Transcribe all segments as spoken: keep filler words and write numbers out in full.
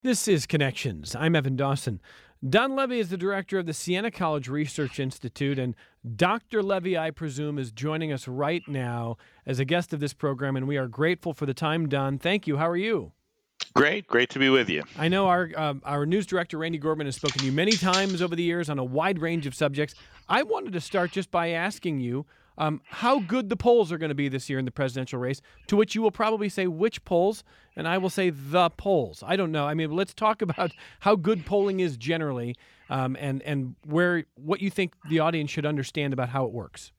This is Connections. I'm Evan Dawson. Don Levy is the director of the Siena College Research Institute, and Doctor Levy, I presume, is joining us right now as a guest of this program, and we are grateful for the time, Don. Thank you. How are you? Great, great to be with you. I know our um, our news director, Randy Gorman, has spoken to you many times over the years on a wide range of subjects. I wanted to start just by asking you um, how good the polls are going to be this year in the presidential race, to which you will probably say which polls, and I will say the polls. I don't know. I mean, let's talk about how good polling is generally, um, and, and where what you think the audience should understand about how it works.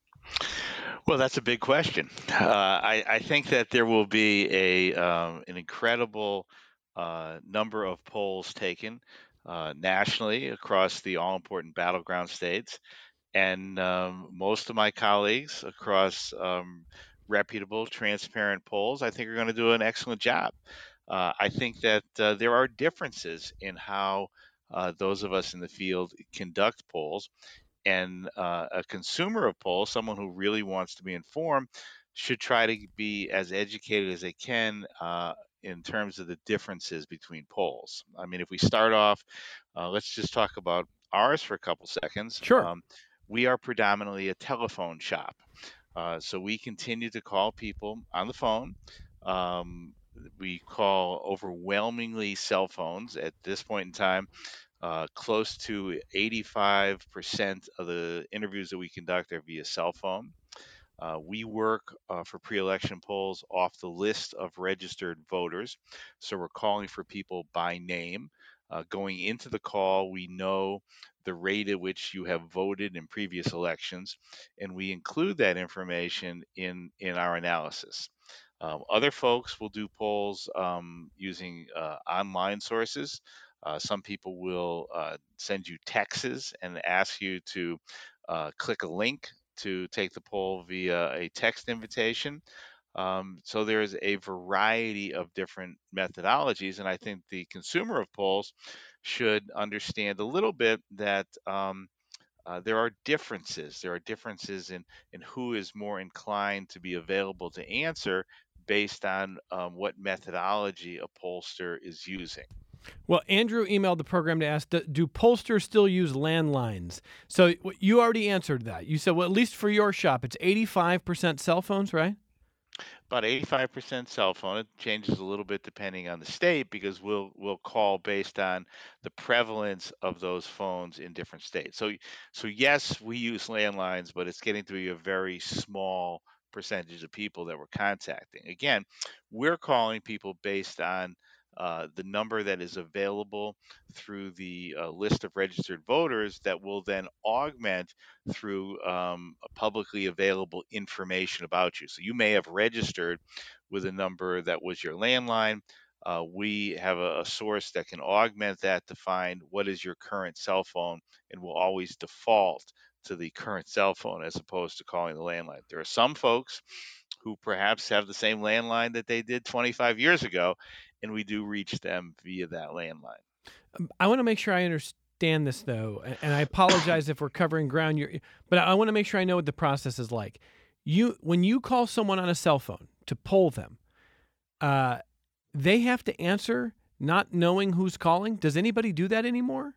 Well, that's a big question. Uh, I, I think that there will be a um, an incredible uh, number of polls taken uh, nationally across the all-important battleground states, and um, most of my colleagues across um, reputable, transparent polls, I think, are going to do an excellent job. Uh, I think that uh, there are differences in how uh, those of us in the field conduct polls. And uh, a consumer of polls, someone who really wants to be informed, should try to be as educated as they can uh, in terms of the differences between polls. I mean, if we start off, uh, let's just talk about ours for a couple seconds. Sure. Um, we are predominantly a telephone shop. Uh, so we continue to call people on the phone. Um, we call overwhelmingly cell phones at this point in time. Uh, close to eighty-five percent of the interviews that we conduct are via cell phone. Uh, we work uh, for pre-election polls off the list of registered voters. So we're calling for people by name. Uh, going into the call, we know the rate at which you have voted in previous elections, and we include that information in, in our analysis. Um, other folks will do polls um, using uh, online sources. Uh, some people will uh, send you texts and ask you to uh, click a link to take the poll via a text invitation. Um, so there's a variety of different methodologies, and I think the consumer of polls should understand a little bit that um, uh, there are differences. There are differences in in who is more inclined to be available to answer based on um, what methodology a pollster is using. Well, Andrew emailed the program to ask, do pollsters still use landlines? So you already answered that. You said, well, at least for your shop, it's eighty-five percent cell phones, right? About eighty-five percent cell phone. It changes a little bit depending on the state because we'll we'll call based on the prevalence of those phones in different states. So so yes, we use landlines, but it's getting to be a very small percentage of people that we're contacting. Again, we're calling people based on uh, the number that is available through the uh, list of registered voters that will then augment through um, publicly available information about you. So you may have registered with a number that was your landline. Uh, we have a, a source that can augment that to find what is your current cell phone, and will always default to the current cell phone as opposed to calling the landline. There are some folks who perhaps have the same landline that they did twenty-five years ago, and we do reach them via that landline. Um, I want to make sure I understand this, though, and I apologize if we're covering ground. You're, but I want to make sure I know what the process is like. You, when you call someone on a cell phone to poll them, uh, they have to answer not knowing who's calling. Does anybody do that anymore?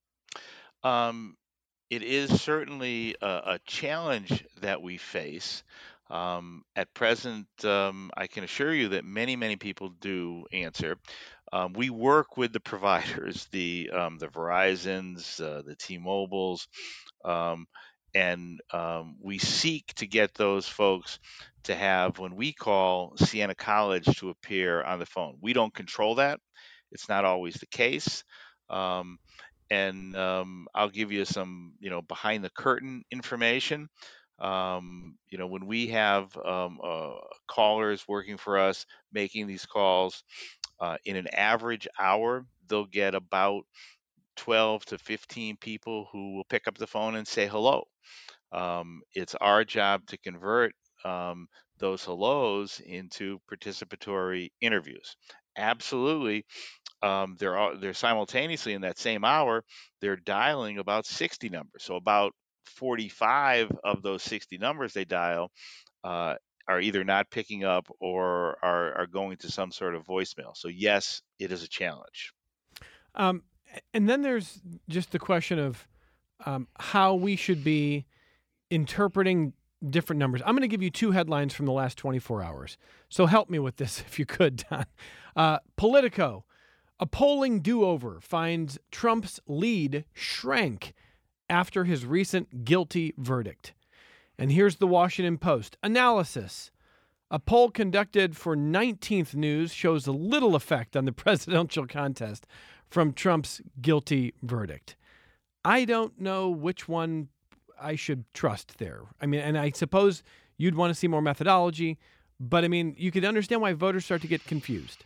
Um, it is certainly a, a challenge that we face. Um, at present, um, I can assure you that many, many people do answer. Um, we work with the providers, the um, the Verizons, uh, the T-Mobiles, um, and um, we seek to get those folks to have, when we call Siena College, to appear on the phone. We don't control that. It's not always the case. Um, and um, I'll give you some, you know, behind the curtain information. Um, you know, when we have um, uh, callers working for us making these calls, uh, in an average hour, they'll get about twelve to fifteen people who will pick up the phone and say hello. Um, it's our job to convert um, those hellos into participatory interviews. Absolutely, um, they're all, they're simultaneously in that same hour, they're dialing about sixty numbers. So about forty-five of those sixty numbers they dial uh, are either not picking up or are, are going to some sort of voicemail. So yes, it is a challenge. Um, and then there's just the question of um, how we should be interpreting different numbers. I'm going to give you two headlines from the last twenty-four hours. So help me with this if you could, Don. Uh, Politico, a polling do-over finds Trump's lead shrank after his recent guilty verdict. And here's the Washington Post. Analysis. A poll conducted for nineteenth News shows little effect on the presidential contest from Trump's guilty verdict. I don't know which one I should trust there. I mean, and I suppose you'd want to see more methodology, but I mean, you could understand why voters start to get confused.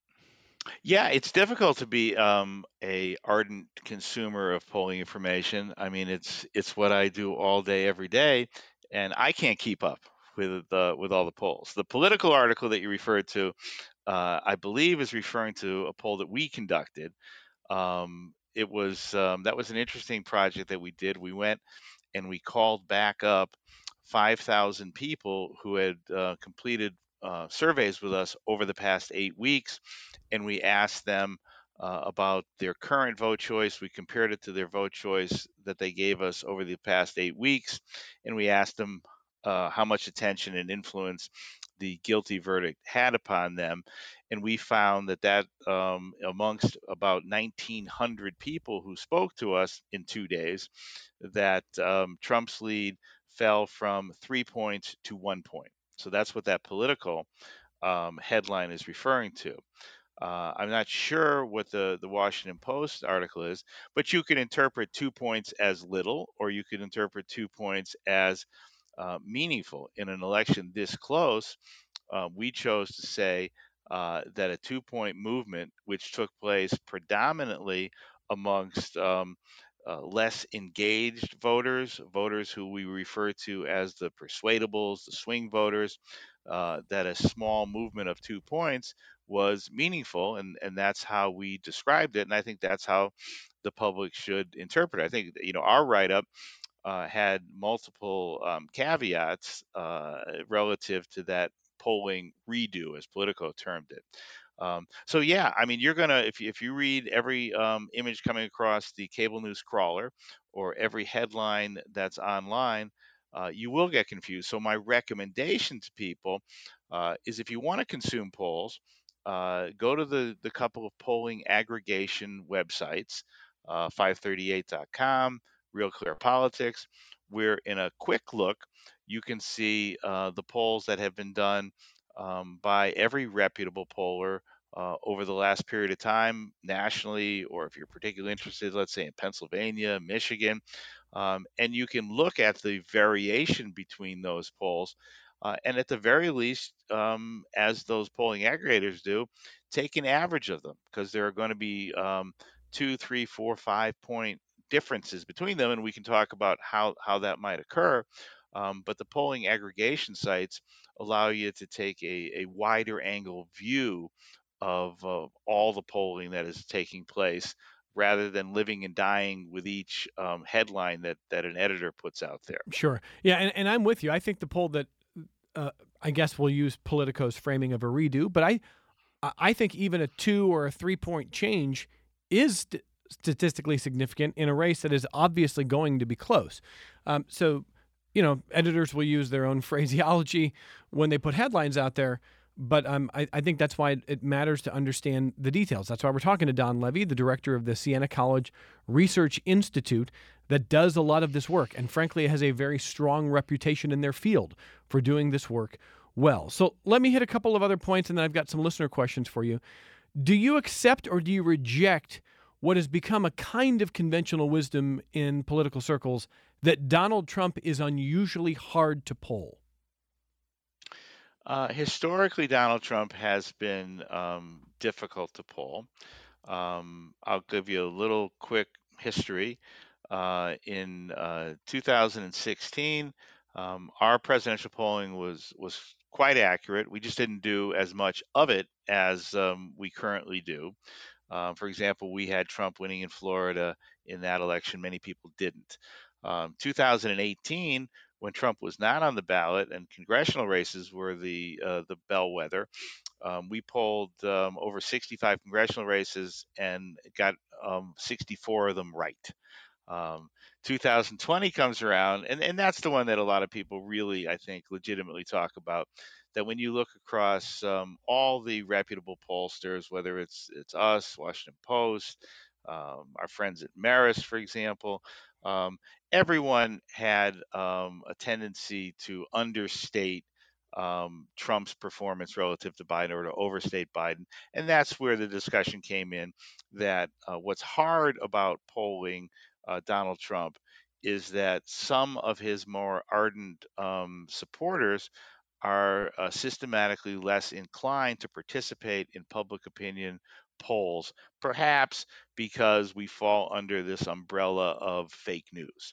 Yeah, it's difficult to be um, a ardent consumer of polling information. I mean, it's it's what I do all day, every day, and I can't keep up with the with all the polls. The political article that you referred to, uh, I believe, is referring to a poll that we conducted. Um, it was um, that was an interesting project that we did. We went and we called back up five thousand people who had uh, completed uh, surveys with us over the past eight weeks, and we asked them uh, about their current vote choice. We compared it to their vote choice that they gave us over the past eight weeks, and we asked them uh, how much attention and influence the guilty verdict had upon them. And we found that that um, amongst about nineteen hundred people who spoke to us in two days, that um, Trump's lead fell from three points to one point. So that's what that political um, headline is referring to. Uh, I'm not sure what the, the Washington Post article is, but you can interpret two points as little, or you could interpret two points as uh, meaningful. In an election this close, uh, we chose to say uh, that a two point movement, which took place predominantly amongst um, uh, less engaged voters, voters who we refer to as the persuadables, the swing voters, uh, that a small movement of two points was meaningful. And, and that's how we described it. And I think that's how the public should interpret it. I think, you know, our write up uh, had multiple um, caveats uh, relative to that polling redo, as Politico termed it. Um, so yeah, I mean, you're gonna if you, if you read every um, image coming across the cable news crawler or every headline that's online, uh, you will get confused. So my recommendation to people uh, is if you want to consume polls, uh, go to the the couple of polling aggregation websites, uh, five thirty-eight dot com, Real Clear Politics, where in a quick look you can see uh, the polls that have been done um, by every reputable poller uh, over the last period of time nationally, or if you're particularly interested, let's say in Pennsylvania, Michigan, um, and you can look at the variation between those polls. Uh, and at the very least, um, as those polling aggregators do, take an average of them, because there are going to be um, two, three, four, five point differences between them, and we can talk about how how that might occur. Um, but the polling aggregation sites allow you to take a, a wider angle view of uh, all the polling that is taking place, rather than living and dying with each um, headline that that an editor puts out there. Sure. Yeah, and, and I'm with you. I think the poll that uh, I guess we'll use Politico's framing of a redo, but I I think even a two or a three point change is st- statistically significant in a race that is obviously going to be close. Um, so, you know, editors will use their own phraseology when they put headlines out there. But um, I, I think that's why it matters to understand the details. That's why we're talking to Don Levy, the director of the Siena College Research Institute, that does a lot of this work and frankly has a very strong reputation in their field for doing this work well. So let me hit a couple of other points, and then I've got some listener questions for you. Do you accept or do you reject what has become a kind of conventional wisdom in political circles, that Donald Trump is unusually hard to poll? Uh, historically, Donald Trump has been um, difficult to poll. Um, I'll give you a little quick history. Uh, in uh, two thousand sixteen, um, our presidential polling was was quite accurate. We just didn't do as much of it as um, we currently do. Uh, for example, we had Trump winning in Florida in that election. Many people didn't. Um, two thousand eighteen, when Trump was not on the ballot and congressional races were the uh, the bellwether. Um, we polled um, over sixty-five congressional races and got um, sixty-four of them right. Um, two thousand twenty comes around, and, and that's the one that a lot of people really, I think, legitimately talk about. That when you look across um, all the reputable pollsters, whether it's it's us, Washington Post, um, our friends at Marist, for example, um, everyone had um, a tendency to understate um, Trump's performance relative to Biden or to overstate Biden, and that's where the discussion came in. That uh, what's hard about polling uh, Donald Trump is that some of his more ardent um, supporters are uh, systematically less inclined to participate in public opinion polls, perhaps because we fall under this umbrella of fake news.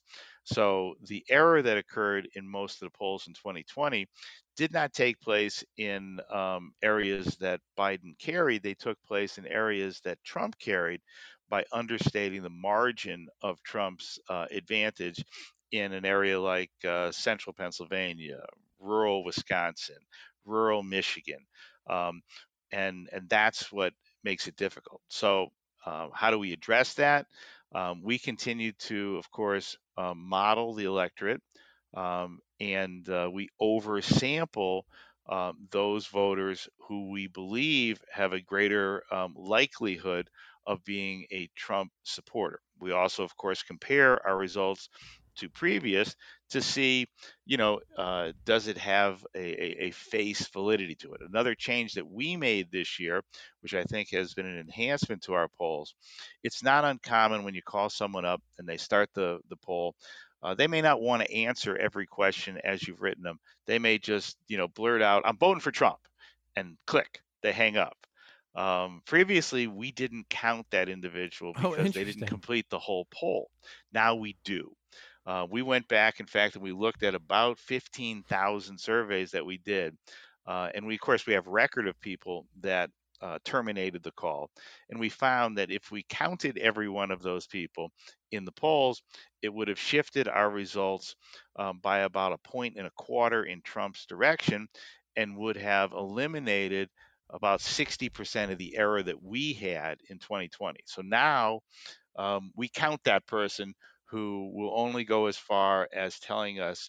So the error that occurred in most of the polls in twenty twenty did not take place in um, areas that Biden carried. They took place in areas that Trump carried by understating the margin of Trump's uh, advantage in an area like uh, central Pennsylvania, rural Wisconsin, rural Michigan, um, and and that's what makes it difficult. So, uh, how do we address that? Um, we continue to, of course, um, model the electorate, um, and uh, we oversample um, those voters who we believe have a greater um, likelihood of being a Trump supporter. We also, of course, compare our results to previous to see, you know, uh, does it have a, a, a face validity to it? Another change that we made this year, which I think has been an enhancement to our polls, it's not uncommon when you call someone up and they start the, the poll. Uh, they may not want to answer every question as you've written them. They may just, you know, blurt out, "I'm voting for Trump," and click, they hang up. Um, previously, we didn't count that individual Oh, because they didn't interesting. complete the whole poll. Now we do. Uh, we went back, in fact, and we looked at about fifteen thousand surveys that we did. Uh, and we, of course, we have record of people that uh, terminated the call. And we found that if we counted every one of those people in the polls, it would have shifted our results um, by about a point and a quarter in Trump's direction and would have eliminated about sixty percent of the error that we had in twenty twenty. So now um, we count that person who will only go as far as telling us,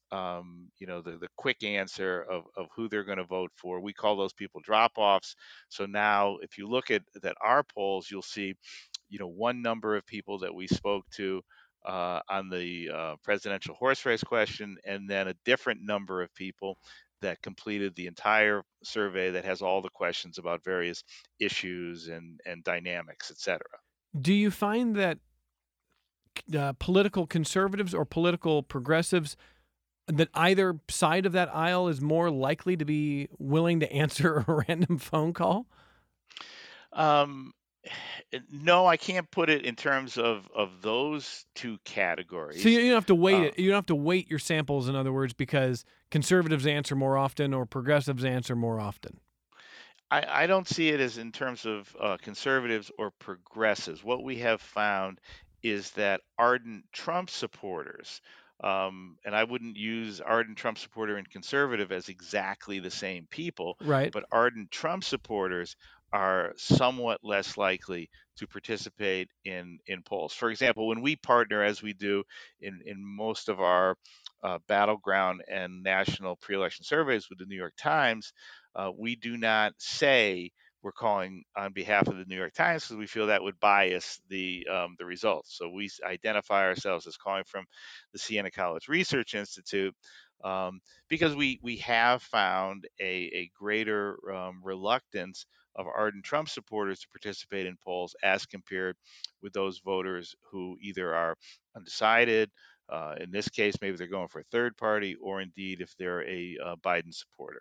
um, you know, the, the quick answer of, of who they're going to vote for. We call those people drop-offs. So now if you look at that our polls, you'll see, you know, one number of people that we spoke to uh, on the uh, presidential horse race question, and then a different number of people that completed the entire survey that has all the questions about various issues and, and dynamics, et cetera. Do you find that uh, political conservatives or political progressives, that either side of that aisle is more likely to be willing to answer a random phone call? Um, no, I can't put it in terms of of those two categories. So you don't have to wait Uh, it. You don't have to weight your samples, in other words, because conservatives answer more often or progressives answer more often. I, I don't see it as in terms of uh, conservatives or progressives. What we have found is that ardent Trump supporters, um, and I wouldn't use ardent Trump supporter and conservative as exactly the same people, Right. but ardent Trump supporters are somewhat less likely to participate in in polls. For example, when we partner, as we do in in most of our uh, battleground and national pre-election surveys with the New York Times, uh, we do not say we're calling on behalf of the New York Times because we feel that would bias the um, the results. So we identify ourselves as calling from the Siena College Research Institute um, because we we have found a, a greater um, reluctance of ardent Trump supporters to participate in polls as compared with those voters who either are undecided. Uh, in this case, maybe they're going for a third party, or indeed if they're a uh, Biden supporter.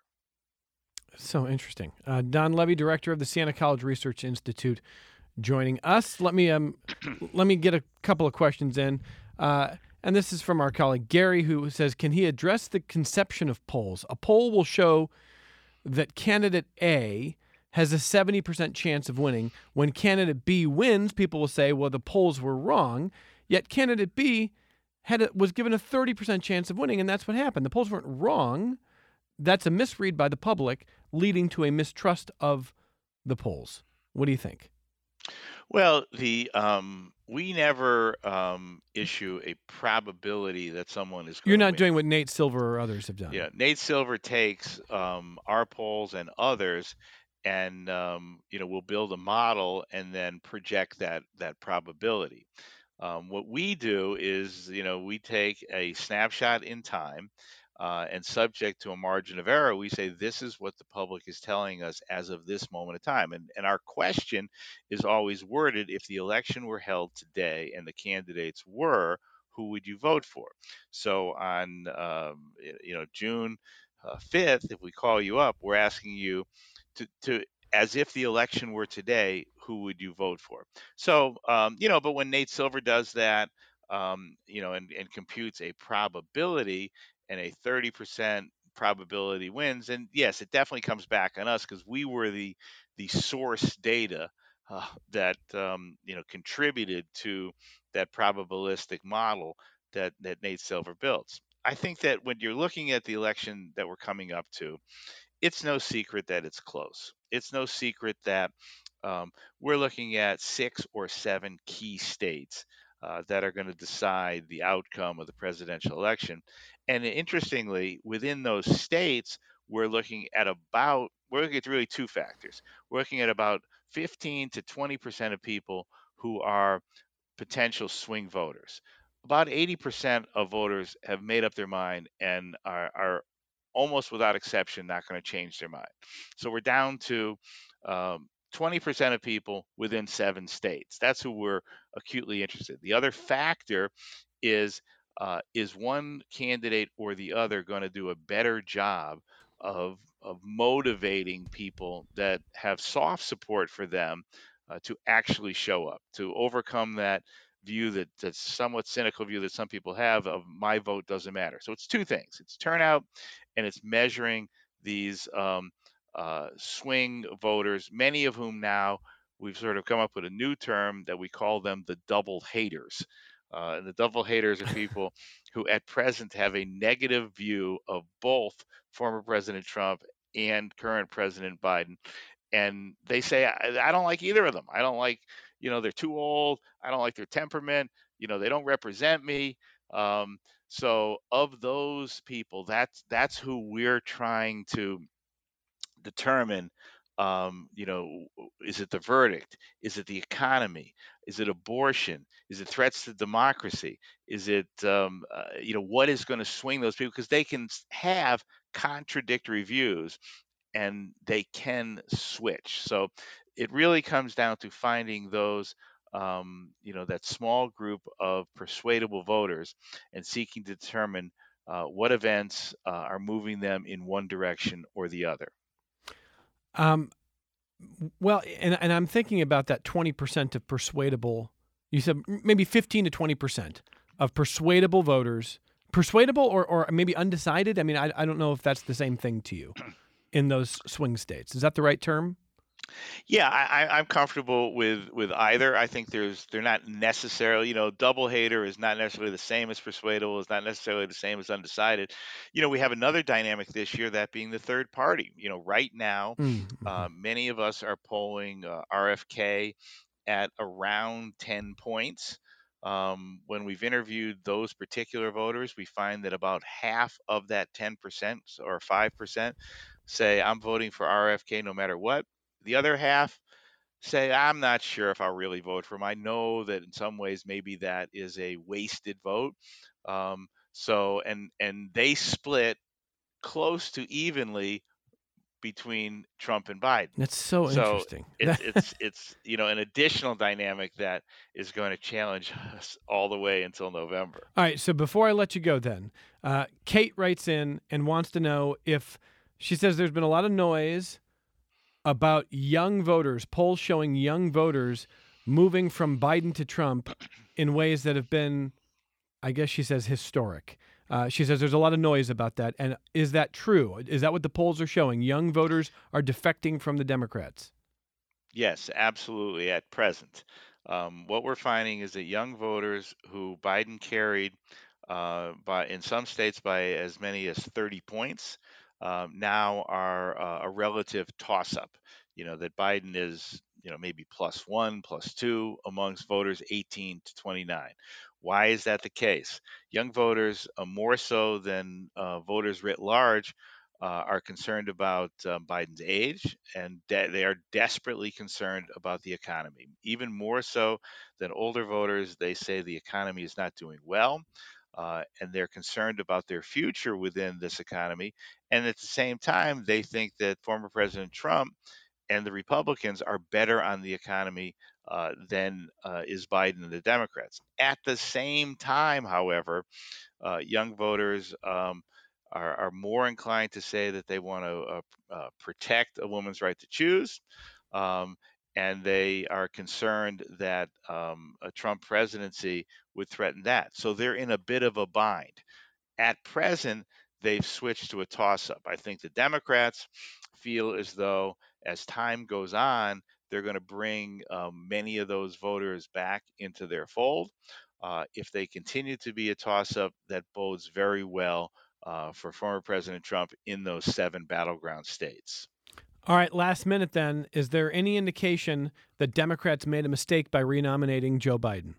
So interesting. Uh, Don Levy, director of the Siena College Research Institute, joining us. Let me um, let me get a couple of questions in, uh, and this is from our colleague Gary, who says, "Can he address the conception of polls? A poll will show that candidate A has a seventy percent chance of winning. When candidate B wins, people will say, well, the polls were wrong. Yet candidate B had a, was given a thirty percent chance of winning, and that's what happened. The polls weren't wrong. That's a misread by the public, leading to a mistrust of the polls. What do you think? Well, the um, we never um, issue a probability that someone is You're going to not win. doing what Nate Silver or others have done. Yeah, Nate Silver takes um, our polls and others, and um, you know we'll build a model and then project that that probability. Um, what we do is, you know, we take a snapshot in time, uh, and subject to a margin of error, we say this is what the public is telling us as of this moment of time. And, and our question is always worded: if the election were held today and the candidates were, who would you vote for? So on, um, you know, June uh, fifth, if we call you up, we're asking you to, to as if the election were today, who would you vote for? So, um, you know, but when Nate Silver does that, um, you know, and, and computes a probability and a thirty percent probability wins, and yes, it definitely comes back on us because we were the the source data uh, that um, you know contributed to that probabilistic model that that Nate Silver builds. I think that when you're looking at the election that we're coming up to, it's no secret that it's close. It's no secret that um, we're looking at six or seven key states uh, that are going to decide the outcome of the presidential election. And interestingly, within those states, we're looking at about, we're looking at really two factors. We're looking at about fifteen to twenty percent of people who are potential swing voters. About eighty percent of voters have made up their mind and are, are almost without exception not going to change their mind. So we're down to um, twenty percent of people within seven states. That's who we're acutely interested. The other factor is uh, is one candidate or the other going to do a better job of of motivating people that have soft support for them uh, to actually show up, to overcome that view that that's somewhat cynical view that some people have of my vote doesn't matter. So it's two things: it's turnout, and it's measuring these um, uh, swing voters, many of whom now we've sort of come up with a new term that we call them the double haters. Uh, and the double haters are people who at present have a negative view of both former President Trump and current President Biden. And they say, I, I don't like either of them. I don't like, you know, they're too old. I don't like their temperament. You know, they don't represent me. Um, so of those people, that's that's who we're trying to determine. Um, you know, is it the verdict? Is it the economy? Is it abortion? Is it threats to democracy? Is it um, uh, you know what is going to swing those people? Because they can have contradictory views and they can switch. So it really comes down to finding those, um, you know, that small group of persuadable voters and seeking to determine uh, what events uh, are moving them in one direction or the other. Um, well, and, and I'm thinking about that twenty percent of persuadable. You said maybe fifteen to twenty percent of persuadable voters. Persuadable or, or maybe undecided? I mean, I, I don't know if that's the same thing to you in those swing states. Is that the right term? Yeah, I, I- I'm comfortable with with either. I think there's they're not necessarily, you know, double hater is not necessarily the same as persuadable, is not necessarily the same as undecided. You know, we have another dynamic this year, that being the third party. You know, right now, Mm-hmm. uh, many of us are polling uh, R F K at around ten points. Um, when we've interviewed those particular voters, we find that about half of that ten percent or five percent say, I'm voting for R F K no matter what. The other half say, I'm not sure if I'll really vote for him. I know that in some ways maybe that is a wasted vote. Um, so and and they split close to evenly between Trump and Biden. That's so So interesting. it's it's it's you know an additional dynamic that is going to challenge us all the way until November. All right, so before I let you go then, uh, Kate writes in and wants to know if, she says there's been a lot of noise about young voters, polls showing young voters moving from Biden to Trump in ways that have been, I guess she says, historic. Uh, she says there's a lot of noise about that. And is that true? Is that what the polls are showing? Young voters are defecting from the Democrats? Yes, absolutely. At present, um, what we're finding is that young voters who Biden carried uh, by in some states by as many as thirty points, um, now are uh, a relative toss-up. You know that Biden is, you know, maybe plus one, plus two amongst voters eighteen to twenty-nine. Why is that the case? Young voters, uh, more so than uh, voters writ large, uh, are concerned about uh, Biden's age, and de- they are desperately concerned about the economy. Even more so than older voters, they say the economy is not doing well, uh, and they're concerned about their future within this economy. And at the same time, they think that former President Trump and the Republicans are better on the economy uh, than uh, is Biden and the Democrats. At the same time, however, uh, young voters um, are, are more inclined to say that they want to uh, uh, protect a woman's right to choose. Um, and they are concerned that um, a Trump presidency would threaten that. So they're in a bit of a bind. At present, they've switched to a toss up. I think the Democrats feel as though as time goes on, they're going to bring um, many of those voters back into their fold. Uh, if they continue to be a toss up, that bodes very well uh, for former President Trump in those seven battleground states. All right, last minute then. Is there any indication that Democrats made a mistake by renominating Joe Biden?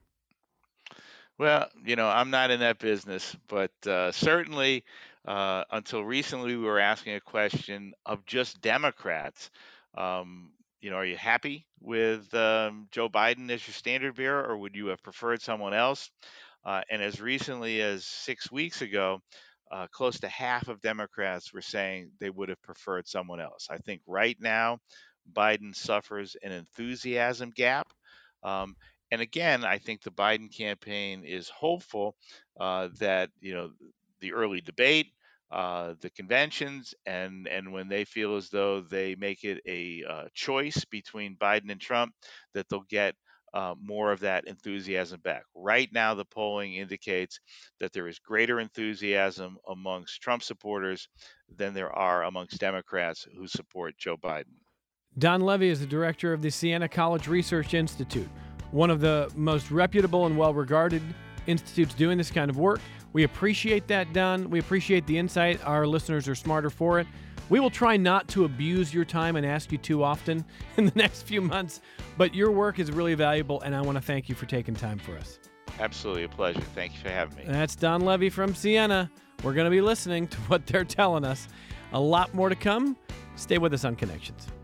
Well, you know, I'm not in that business, but uh, certainly uh, until recently, we were asking a question of just Democrats. Um, you know, are you happy with um, Joe Biden as your standard bearer, or would you have preferred someone else? Uh, and as recently as six weeks ago, uh, close to half of Democrats were saying they would have preferred someone else. I think right now, Biden suffers an enthusiasm gap. Um, and again, I think the Biden campaign is hopeful uh, that, you know, the early debate, uh, the conventions, and and when they feel as though they make it a uh, choice between Biden and Trump, that they'll get uh, more of that enthusiasm back. Right now, the polling indicates that there is greater enthusiasm amongst Trump supporters than there are amongst Democrats who support Joe Biden. Don Levy is the director of the Siena College Research Institute, one of the most reputable and well-regarded institutes doing this kind of work. We appreciate that, Don. We appreciate the insight. Our listeners are smarter for it. We will try not to abuse your time and ask you too often in the next few months, but your work is really valuable, and I want to thank you for taking time for us. Absolutely a pleasure. Thank you for having me. That's Don Levy from Siena. We're going to be listening to what they're telling us. A lot more to come. Stay with us on Connections.